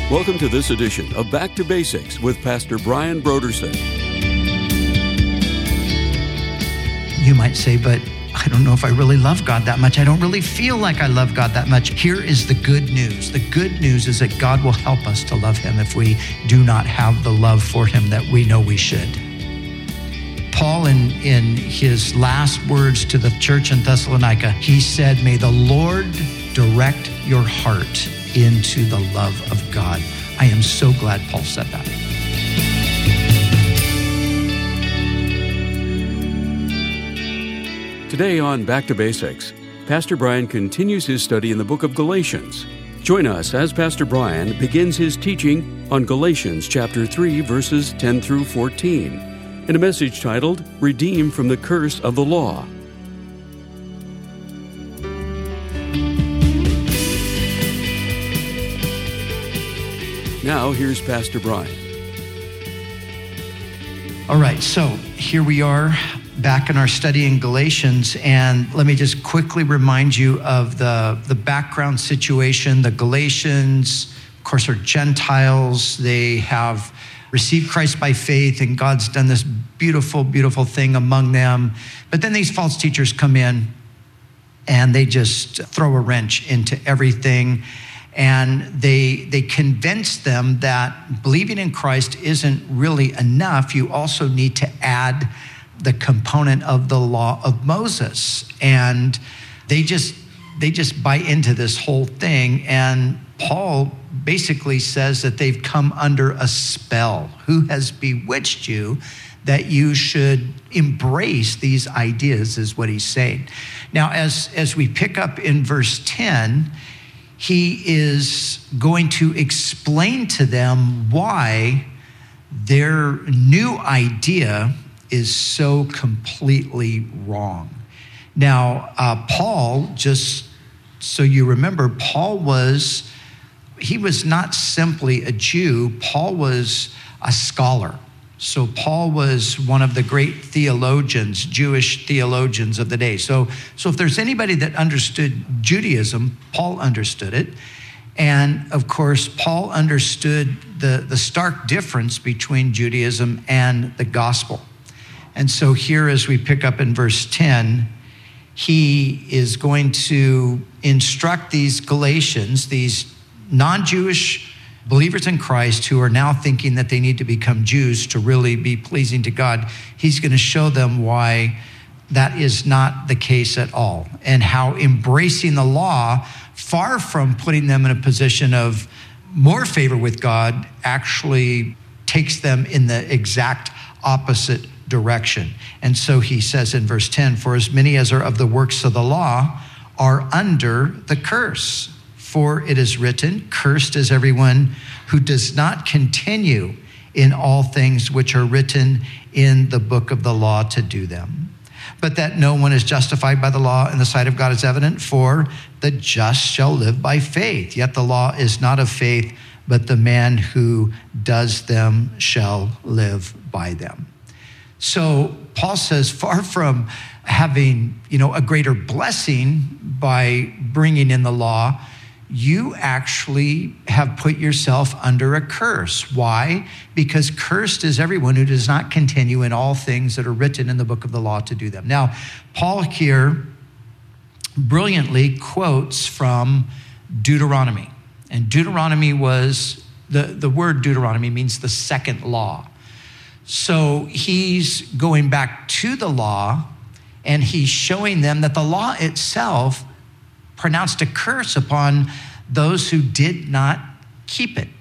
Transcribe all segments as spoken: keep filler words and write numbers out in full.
Welcome to this edition of Back to Basics with Pastor Brian Brodersen. You might say, but I don't know if I really love God that much. I don't really feel like I love God that much. Here is the good news. The good news is that God will help us to love him if we do not have the love for him that we know we should. Paul, in, in his last words to the church in Thessalonica, he said, may the Lord direct your heart into the love of God. I am so glad Paul said that. Today on Back to Basics, Pastor Brian continues his study in the book of Galatians. Join us as Pastor Brian begins his teaching on Galatians chapter three, verses ten through fourteen, in a message titled, Redeemed from the Curse of the Law. Now, here's Pastor Brian. All right, so here we are back in our study in Galatians, and let me just quickly remind you of the, the background situation. The Galatians, of course, are Gentiles. They have received Christ by faith, and God's done this beautiful, beautiful thing among them. But then these false teachers come in, and they just throw a wrench into everything. And they they convince them that believing in Christ isn't really enough. You also need to add the component of the law of Moses. And they just they just buy into this whole thing. And Paul basically says that they've come under a spell. Who has bewitched you that you should embrace these ideas, is what he's saying. Now, as, as we pick up in verse ten, he is going to explain to them why their new idea is so completely wrong. Now, uh, Paul, just so you remember, Paul was, he was not simply a Jew. Paul was a scholar. So Paul was one of the great theologians, Jewish theologians of the day. So, so if there's anybody that understood Judaism, Paul understood it. And of course, Paul understood the, the stark difference between Judaism and the gospel. And so here, as we pick up in verse ten, he is going to instruct these Galatians, these non-Jewish believers in Christ who are now thinking that they need to become Jews to really be pleasing to God. He's going to show them why that is not the case at all, and how embracing the law, far from putting them in a position of more favor with God, actually takes them in the exact opposite direction. And so he says in verse ten, for as many as are of the works of the law are under the curse. For it is written, cursed is everyone who does not continue in all things which are written in the book of the law to do them. But that no one is justified by the law in the sight of God is evident, for the just shall live by faith. Yet the law is not of faith, but the man who does them shall live by them. So Paul says, far from having, you know, a greater blessing by bringing in the law, you actually have put yourself under a curse. Why? Because cursed is everyone who does not continue in all things that are written in the book of the law to do them. Now, Paul here brilliantly quotes from Deuteronomy. And Deuteronomy was, the, the word Deuteronomy means the second law. So he's going back to the law, and he's showing them that the law itself pronounced a curse upon those who did not keep it.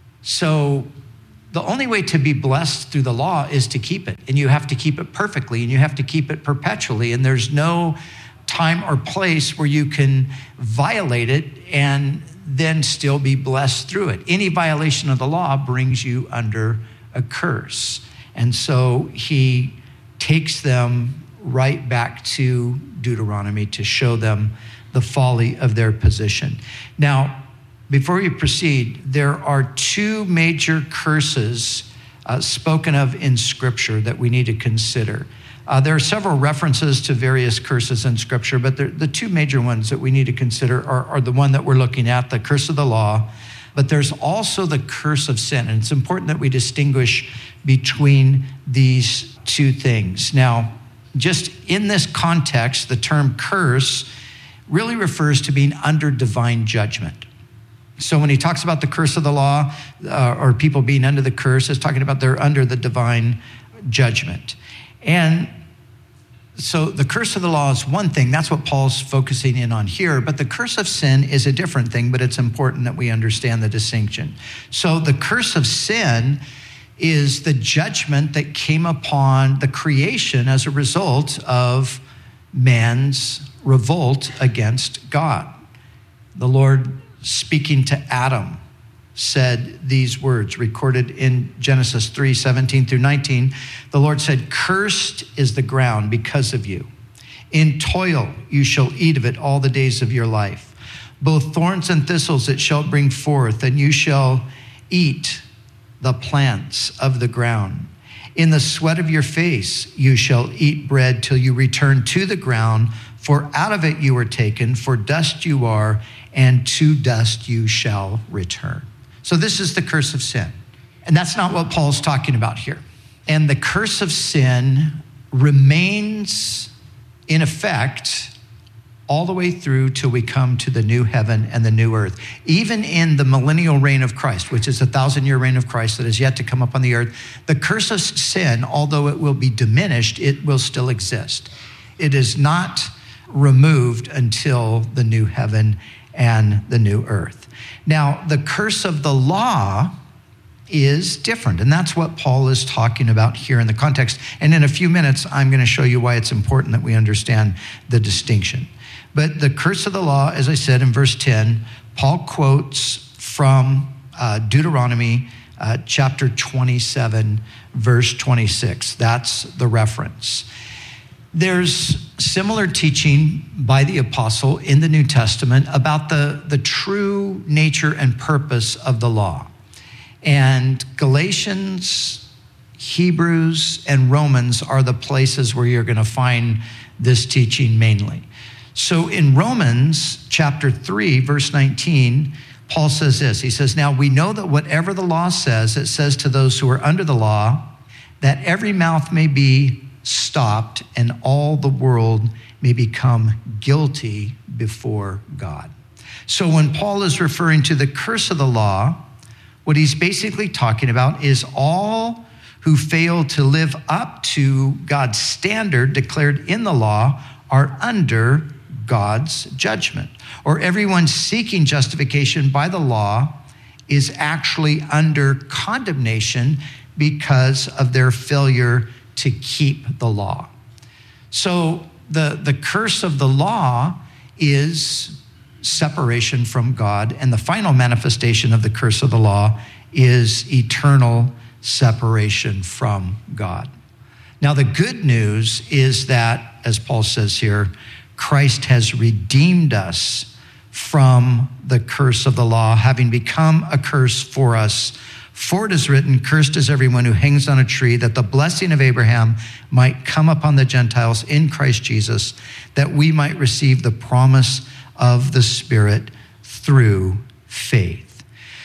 So the only way to be blessed through the law is to keep it. And you have to keep it perfectly, and you have to keep it perpetually. And there's no time or place where you can violate it and then still be blessed through it. Any violation of the law brings you under a curse. And so he takes them right back to Deuteronomy to show them the folly of their position. Now, before we proceed, there are two major curses uh, spoken of in Scripture that we need to consider. Uh, there are several references to various curses in Scripture, but the two major ones that we need to consider are, are the one that we're looking at, the curse of the law, but there's also the curse of sin. And it's important that we distinguish between these two things. Now, just in this context, the term curse really refers to being under divine judgment. So when he talks about the curse of the law, uh, or people being under the curse, it's talking about they're under the divine judgment. And so the curse of the law is one thing. That's what Paul's focusing in on here. But the curse of sin is a different thing, but it's important that we understand the distinction. So the curse of sin is the judgment that came upon the creation as a result of man's revolt against God. The Lord, speaking to Adam, said these words recorded in Genesis three, seventeen through nineteen. The Lord said, "Cursed is the ground because of you. In toil you shall eat of it all the days of your life. Both thorns and thistles it shall bring forth, and you shall eat the plants of the ground. In the sweat of your face you shall eat bread till you return to the ground, for out of it you were taken, for dust you are, and to dust you shall return." So this is the curse of sin. And that's not what Paul's talking about here. And the curse of sin remains in effect all the way through till we come to the new heaven and the new earth. Even in the millennial reign of Christ, which is a thousand-year reign of Christ that is yet to come upon the earth, the curse of sin, although it will be diminished, it will still exist. It is not removed until the new heaven and the new earth. Now, the curse of the law is different, and that's what Paul is talking about here in the context. And in a few minutes, I'm going to show you why it's important that we understand the distinction. But the curse of the law, as I said in verse ten, Paul quotes from uh, Deuteronomy uh, chapter twenty-seven, verse twenty-six. That's the reference. There's similar teaching by the apostle in the New Testament about the, the true nature and purpose of the law. And Galatians, Hebrews, and Romans are the places where you're going to find this teaching mainly. So in Romans chapter three, verse nineteen, Paul says this. He says, "Now we know that whatever the law says, it says to those who are under the law, that every mouth may be stopped and all the world may become guilty before God." So when Paul is referring to the curse of the law, what he's basically talking about is all who fail to live up to God's standard declared in the law are under God's judgment. Or everyone seeking justification by the law is actually under condemnation because of their failure to keep the law. So the, the curse of the law is separation from God, and the final manifestation of the curse of the law is eternal separation from God. Now, the good news is that, as Paul says here, Christ has redeemed us from the curse of the law, having become a curse for us. For it is written, "Cursed is everyone who hangs on a tree, that the blessing of Abraham might come upon the Gentiles in Christ Jesus, that we might receive the promise of the Spirit through faith."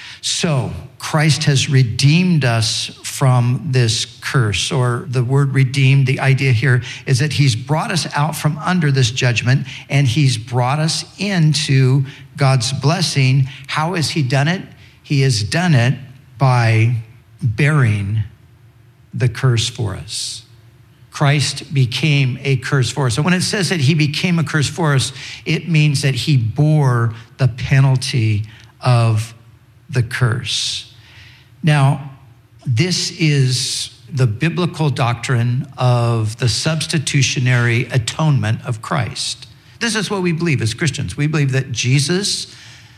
So Christ has redeemed us from this curse, or the word redeemed, the idea here is that he's brought us out from under this judgment and he's brought us into God's blessing. How has he done it? He has done it by bearing the curse for us. Christ became a curse for us. So when it says that he became a curse for us, it means that he bore the penalty of the curse. Now, this is the biblical doctrine of the substitutionary atonement of Christ. This is what we believe as Christians. We believe that Jesus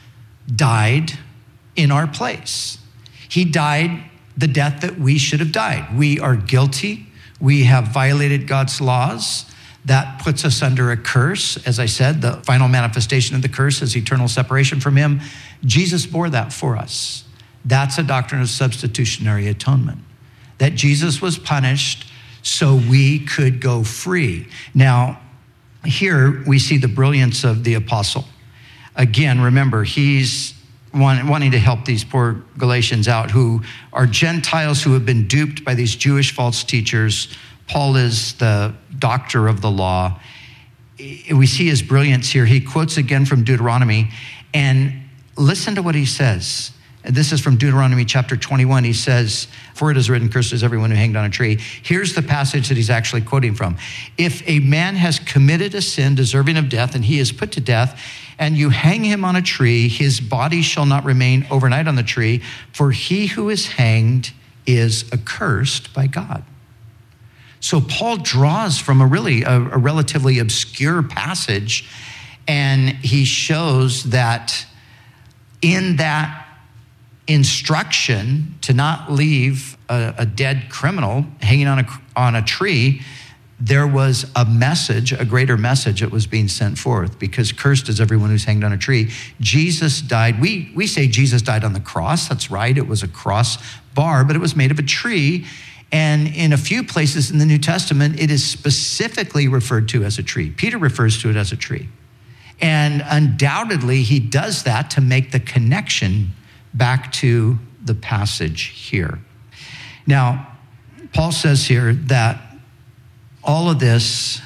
died in our place. He died the death that we should have died. We are guilty. We have violated God's laws. That puts us under a curse. As I said, the final manifestation of the curse is eternal separation from him. Jesus bore that for us. That's a doctrine of substitutionary atonement, that Jesus was punished so we could go free. Now, here we see the brilliance of the apostle. Again, remember, he's want, wanting to help these poor Galatians out who are Gentiles who have been duped by these Jewish false teachers. Paul is the doctor of the law. We see his brilliance here. He quotes again from Deuteronomy, and listen to what he says. This is from Deuteronomy chapter twenty-one. He says, for it is written, cursed is everyone who hanged on a tree. Here's the passage that he's actually quoting from. If a man has committed a sin deserving of death and he is put to death, and you hang him on a tree, his body shall not remain overnight on the tree, for he who is hanged is accursed by God. So Paul draws from a really, a, a relatively obscure passage, and he shows that in that instruction to not leave a, a dead criminal hanging on a, on a tree, there was a message, a greater message that was being sent forth, because cursed is everyone who's hanged on a tree. Jesus died. We, we say Jesus died on the cross. That's right. It was a cross bar, but it was made of a tree. And in a few places in the New Testament, it is specifically referred to as a tree. Peter refers to it as a tree. And undoubtedly, he does that to make the connection back to the passage here. Now, Paul says here that all of this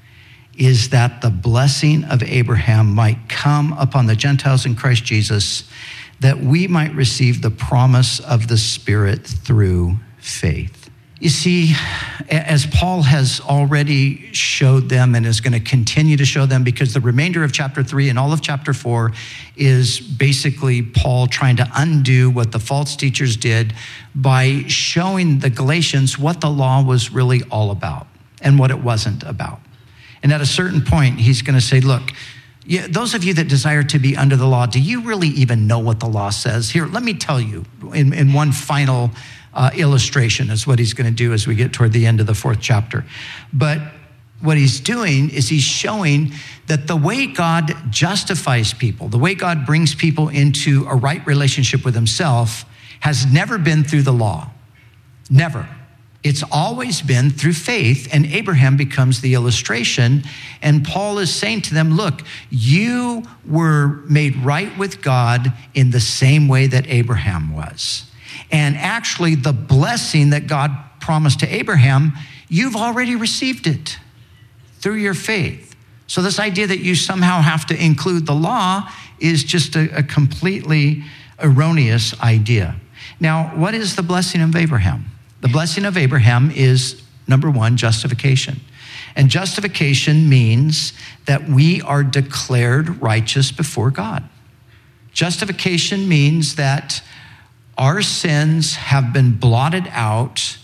is that the blessing of Abraham might come upon the Gentiles in Christ Jesus, that we might receive the promise of the Spirit through faith. You see, as Paul has already showed them and is going to continue to show them, because the remainder of chapter three and all of chapter four is basically Paul trying to undo what the false teachers did by showing the Galatians what the law was really all about and what it wasn't about. And at a certain point, he's going to say, look, yeah, those of you that desire to be under the law, do you really even know what the law says? Here, let me tell you in, in one final Uh, illustration is what he's going to do as we get toward the end of the fourth chapter. But what he's doing is he's showing that the way God justifies people, the way God brings people into a right relationship with himself, has never been through the law. Never. It's always been through faith, and Abraham becomes the illustration. And Paul is saying to them, look, you were made right with God in the same way that Abraham was. And actually, the blessing that God promised to Abraham, you've already received it through your faith. So this idea that you somehow have to include the law is just a, a completely erroneous idea. Now, what is the blessing of Abraham? The blessing of Abraham is, number one, justification. And justification means that we are declared righteous before God. Justification means that our sins have been blotted out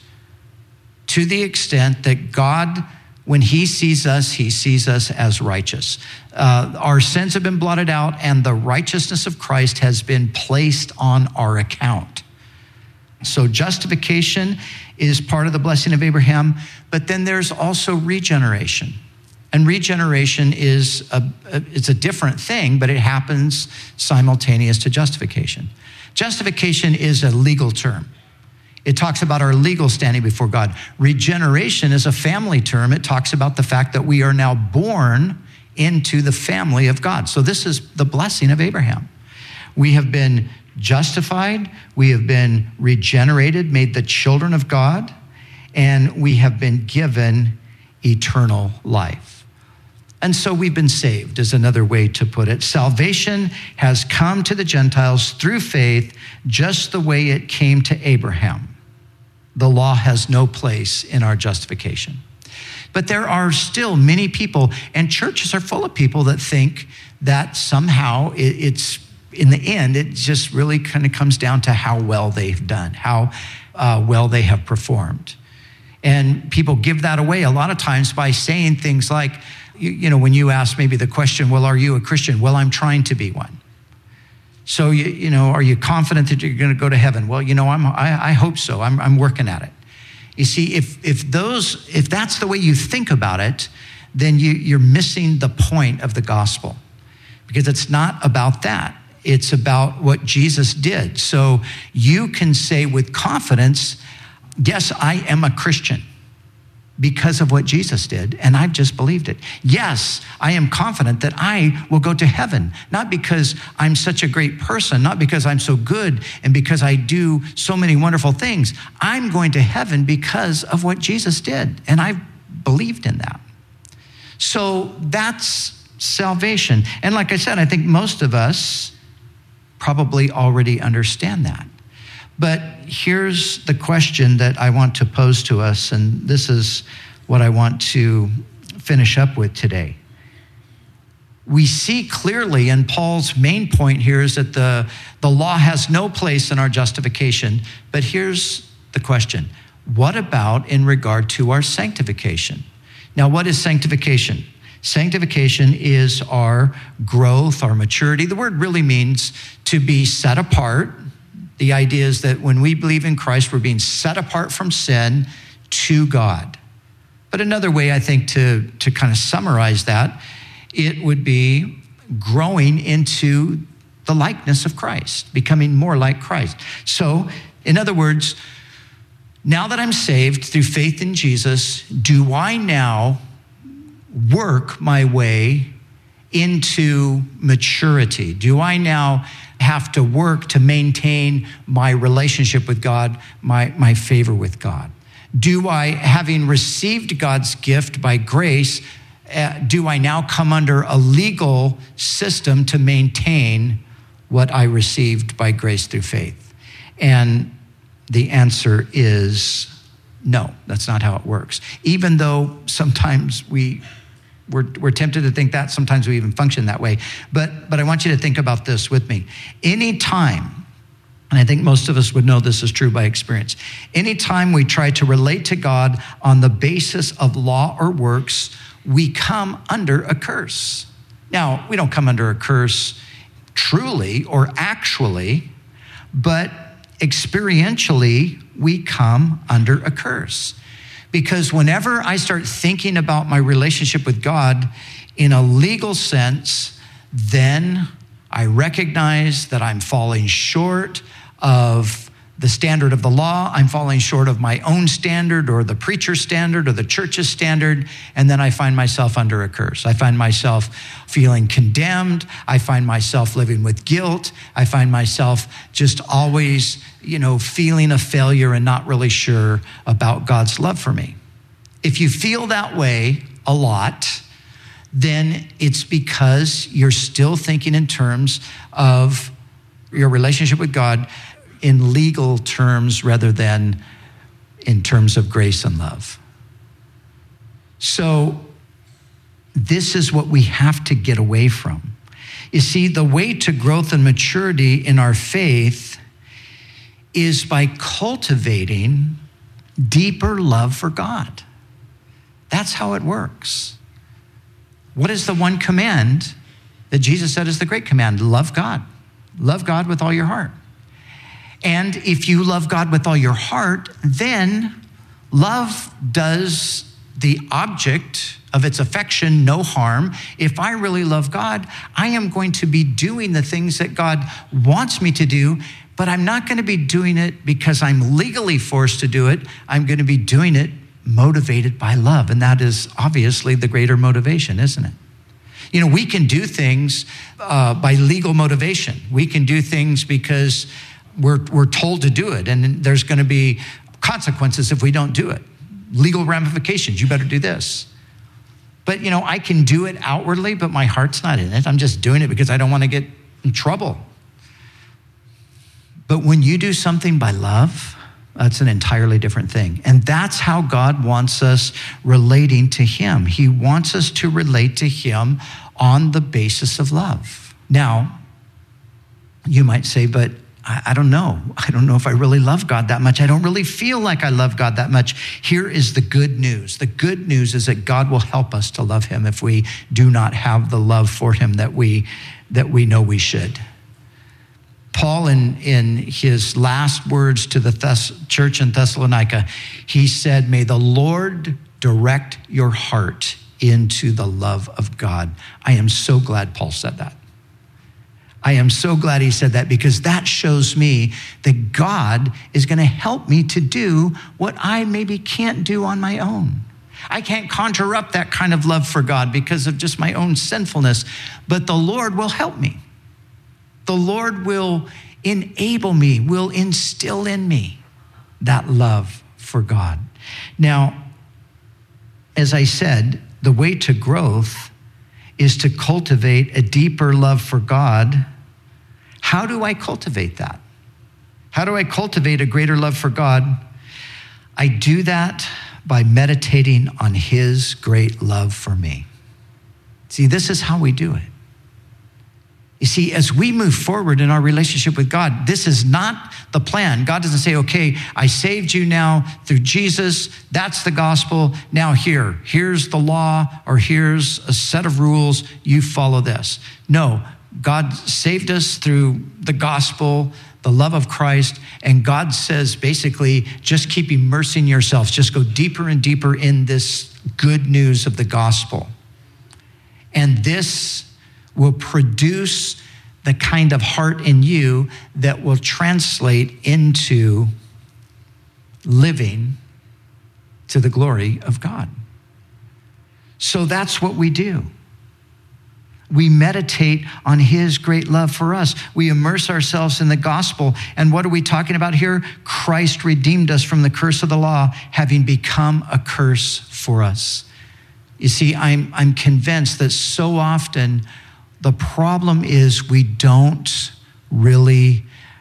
to the extent that God, when he sees us, he sees us as righteous. Uh, our sins have been blotted out, and the righteousness of Christ has been placed on our account. So justification is part of the blessing of Abraham, but then there's also regeneration. And regeneration is a, a, it's a different thing, but it happens simultaneous to justification. Justification is a legal term. It talks about our legal standing before God. Regeneration is a family term. It talks about the fact that we are now born into the family of God. So this is the blessing of Abraham. We have been justified, we have been regenerated, made the children of God, and we have been given eternal life. And so we've been saved, is another way to put it. Salvation has come to the Gentiles through faith, just the way it came to Abraham. The law has no place in our justification. But there are still many people, and churches are full of people that think that somehow it's, in the end, it just really kind of comes down to how well they've done, how uh, well they have performed. And people give that away a lot of times by saying things like, you, you know, when you ask maybe the question, well, are you a Christian? Well, I'm trying to be one. So, you, you know, are you confident that you're going to go to heaven? Well, you know, I'm, I, I hope so. I'm, I'm working at it. You see, if if those, if that's the way you think about it, then you, you're missing the point of the gospel, because it's not about that. It's about what Jesus did. So you can say with confidence, yes, I am a Christian. because of what Jesus did, and I've just believed it. Yes, I am confident that I will go to heaven, not because I'm such a great person, not because I'm so good and because I do so many wonderful things. I'm going to heaven because of what Jesus did, and I've believed in that. So that's salvation. And like I said, I think most of us probably already understand that. But here's the question that I want to pose to us, and this is what I want to finish up with today. We see clearly, and Paul's main point here is that the, the law has no place in our justification. But here's the question. What about in regard to our sanctification? Now, what is sanctification? Sanctification is our growth, our maturity. The word really means to be set apart. The idea is that when we believe in Christ, we're being set apart from sin to God. But another way, I think, to, to kind of summarize that, it would be growing into the likeness of Christ, becoming more like Christ. So, in other words, now that I'm saved through faith in Jesus, do I now work my way into maturity? Do I now have to work to maintain my relationship with God, my, my favor with God? Do I, having received God's gift by grace, uh, do I now come under a legal system to maintain what I received by grace through faith? And the answer is no, that's not how it works. Even though sometimes we We're, we're tempted to think that. Sometimes we even function that way. But, but I want you to think about this with me. Anytime, and I think most of us would know this is true by experience, anytime we try to relate to God on the basis of law or works, we come under a curse. Now, we don't come under a curse truly or actually, but experientially, we come under a curse. Because whenever I start thinking about my relationship with God in a legal sense, then I recognize that I'm falling short of the standard of the law. I'm falling short of my own standard or the preacher's standard or the church's standard. And then I find myself under a curse. I find myself feeling condemned. I find myself living with guilt. I find myself just always, you know, feeling a failure and not really sure about God's love for me. If you feel that way a lot, then it's because you're still thinking in terms of your relationship with God in legal terms rather than in terms of grace and love. So this is what we have to get away from. You see, the way to growth and maturity in our faith is by cultivating deeper love for God. That's how it works. What is the one command that Jesus said is the great command? Love God. Love God with all your heart. And if you love God with all your heart, then love does the object of its affection no harm. If I really love God, I am going to be doing the things that God wants me to do, but I'm not going to be doing it because I'm legally forced to do it. I'm going to be doing it motivated by love. And that is obviously the greater motivation, isn't it? You know, we can do things uh, by legal motivation. We can do things because we're, we're told to do it. And there's going to be consequences if we don't do it. Legal ramifications. You better do this. But, you know, I can do it outwardly, but my heart's not in it. I'm just doing it because I don't want to get in trouble. But when you do something by love, that's an entirely different thing. And that's how God wants us relating to him. He wants us to relate to him on the basis of love. Now, you might say, but I, I don't know. I don't know if I really love God that much. I don't really feel like I love God that much. Here is the good news. The good news is that God will help us to love him if we do not have the love for him that we, that we know we should. Paul, in, in his last words to the Thess- church in Thessalonica, he said, may the Lord direct your heart into the love of God. I am so glad Paul said that. I am so glad he said that, because that shows me that God is going to help me to do what I maybe can't do on my own. I can't conjure up that kind of love for God because of just my own sinfulness, but the Lord will help me. The Lord will enable me, will instill in me that love for God. Now, as I said, the way to growth is to cultivate a deeper love for God. How do I cultivate that? How do I cultivate a greater love for God? I do that by meditating on his great love for me. See, this is how we do it. You see, as we move forward in our relationship with God, this is not the plan. God doesn't say, okay, I saved you now through Jesus. That's the gospel. Now here, here's the law, or here's a set of rules. You follow this. No, God saved us through the gospel, the love of Christ. And God says, basically, just keep immersing yourselves. Just go deeper and deeper in this good news of the gospel. And this will produce the kind of heart in you that will translate into living to the glory of God. So that's what we do. We meditate on his great love for us. We immerse ourselves in the gospel. And what are we talking about here? Christ redeemed us from the curse of the law, having become a curse for us. You see, I'm, I'm convinced that so often the problem is we don't really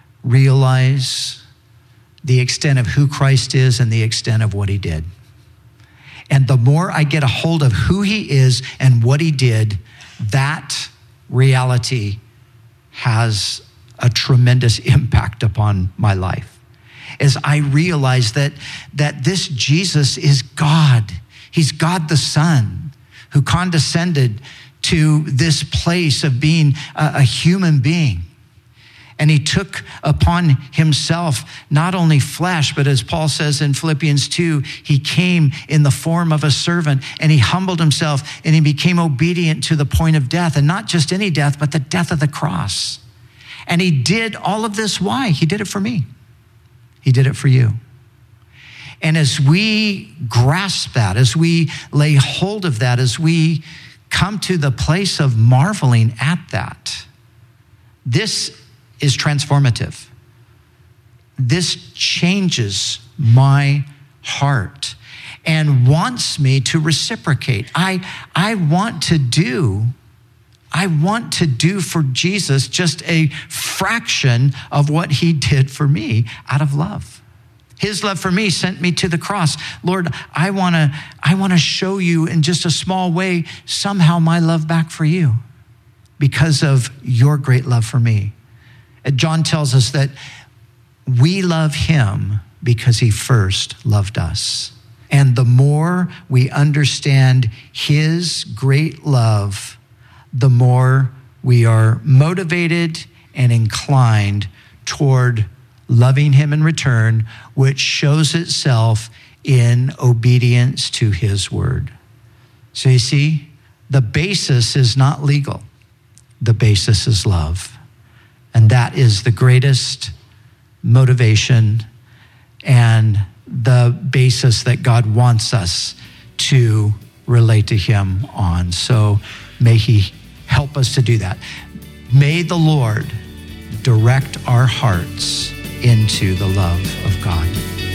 realize the extent of who Christ is and the extent of what he did. And the more I get a hold of who he is and what he did, that reality has a tremendous impact upon my life. As I realize that, that this Jesus is God. He's God the Son who condescended to this place of being a, a human being. And he took upon himself not only flesh, but as Paul says in Philippians two, he came in the form of a servant, and he humbled himself, and he became obedient to the point of death, and not just any death, but the death of the cross. And he did all of this. Why? He did it for me. He did it for you. And as we grasp that, as we lay hold of that, as we come to the place of marveling at that, this is transformative. This changes my heart and wants me to reciprocate. I, I want to do, I want to do for Jesus just a fraction of what he did for me out of love. His love for me sent me to the cross. Lord, I want to I want to show you in just a small way somehow my love back for you because of your great love for me. And John tells us that we love him because he first loved us. And the more we understand his great love, the more we are motivated and inclined toward loving him in return, which shows itself in obedience to his word. So you see, the basis is not legal. The basis is love. And that is the greatest motivation and the basis that God wants us to relate to him on. So may he help us to do that. May the Lord direct our hearts into the love of God.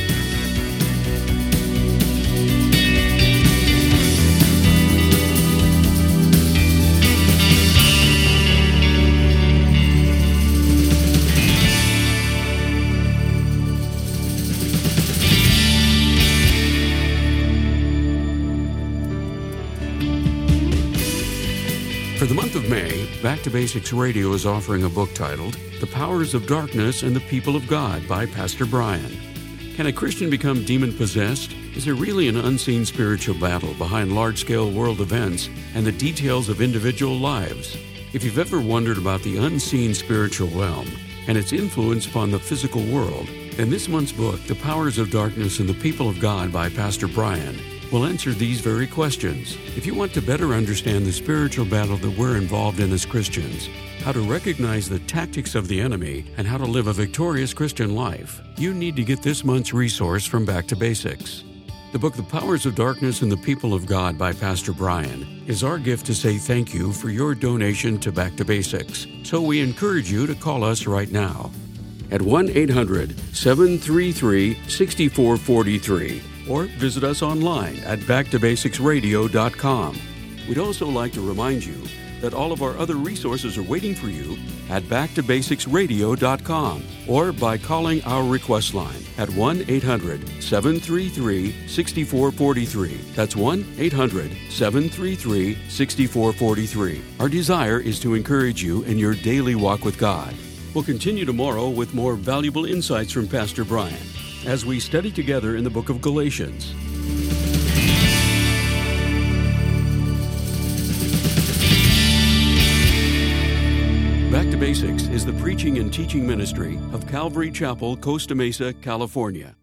For the month of May, Back to Basics Radio is offering a book titled The Powers of Darkness and the People of God by Pastor Brian. Can a Christian become demon-possessed? Is there really an unseen spiritual battle behind large-scale world events and the details of individual lives? If you've ever wondered about the unseen spiritual realm and its influence upon the physical world, then this month's book, The Powers of Darkness and the People of God by Pastor Brian, will answer these very questions. If you want to better understand the spiritual battle that we're involved in as Christians, how to recognize the tactics of the enemy, and how to live a victorious Christian life, you need to get this month's resource from Back to Basics. The book, The Powers of Darkness and the People of God by Pastor Brian, is our gift to say thank you for your donation to Back to Basics. So we encourage you to call us right now at one eight hundred, seven three three, six four four three or visit us online at back to basics radio dot com. We'd also like to remind you that all of our other resources are waiting for you at back to basics radio dot com or by calling our request line at one eight hundred, seven three three, six four four three. That's one eight hundred, seven three three, six four four three. Our desire is to encourage you in your daily walk with God. We'll continue tomorrow with more valuable insights from Pastor Brian as we study together in the book of Galatians. Back to Basics is the preaching and teaching ministry of Calvary Chapel, Costa Mesa, California.